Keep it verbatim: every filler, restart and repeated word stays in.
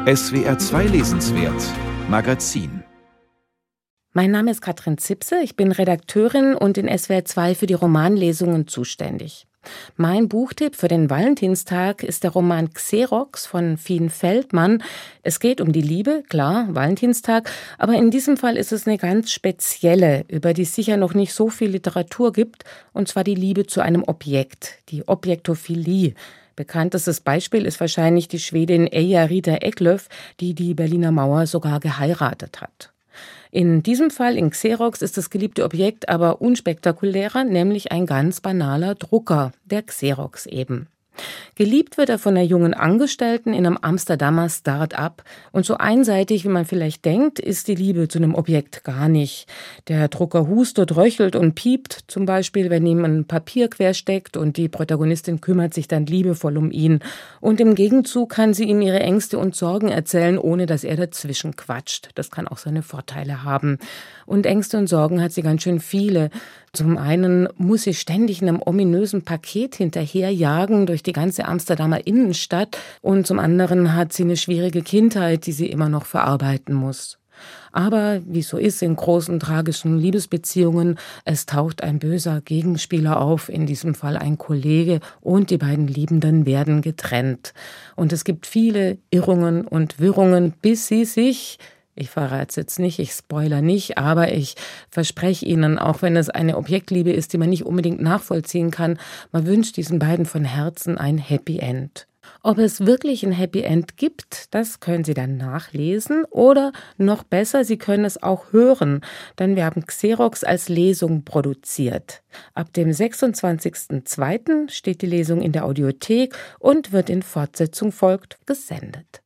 S W R zwei Lesenswert Magazin. Mein Name ist Katrin Zipse, ich bin Redakteurin und in S W R zwei für die Romanlesungen zuständig. Mein Buchtipp für den Valentinstag ist der Roman Xerox von Fien Feldmann. Es geht um die Liebe, klar, Valentinstag, aber in diesem Fall ist es eine ganz spezielle, über die es sicher noch nicht so viel Literatur gibt, und zwar die Liebe zu einem Objekt, die Objektophilie. Bekanntestes Beispiel ist wahrscheinlich die Schwedin Eija Rita Eklöf, die die Berliner Mauer sogar geheiratet hat. In diesem Fall, in Xerox, ist das geliebte Objekt aber unspektakulärer, nämlich ein ganz banaler Drucker, der Xerox eben. Geliebt wird er von der jungen Angestellten in einem Amsterdamer Start-up. Und so einseitig, wie man vielleicht denkt, ist die Liebe zu einem Objekt gar nicht. Der Drucker hustet, röchelt und piept, zum Beispiel, wenn ihm ein Papier quersteckt, und die Protagonistin kümmert sich dann liebevoll um ihn. Und im Gegenzug kann sie ihm ihre Ängste und Sorgen erzählen, ohne dass er dazwischen quatscht. Das kann auch seine Vorteile haben. Und Ängste und Sorgen hat sie ganz schön viele. Zum einen muss sie ständig einem ominösen Paket hinterherjagen durch die ganze Amsterdamer Innenstadt, und zum anderen hat sie eine schwierige Kindheit, die sie immer noch verarbeiten muss. Aber wie es so ist in großen tragischen Liebesbeziehungen, es taucht ein böser Gegenspieler auf, in diesem Fall ein Kollege, und die beiden Liebenden werden getrennt. Und es gibt viele Irrungen und Wirrungen, bis sie sich... Ich verrate es jetzt nicht, ich spoilere nicht, aber ich verspreche Ihnen, auch wenn es eine Objektliebe ist, die man nicht unbedingt nachvollziehen kann, man wünscht diesen beiden von Herzen ein Happy End. Ob es wirklich ein Happy End gibt, das können Sie dann nachlesen, oder noch besser, Sie können es auch hören, denn wir haben Xerox als Lesung produziert. Ab dem sechsundzwanzigsten zweiten steht die Lesung in der Audiothek und wird in Fortsetzung folgt gesendet.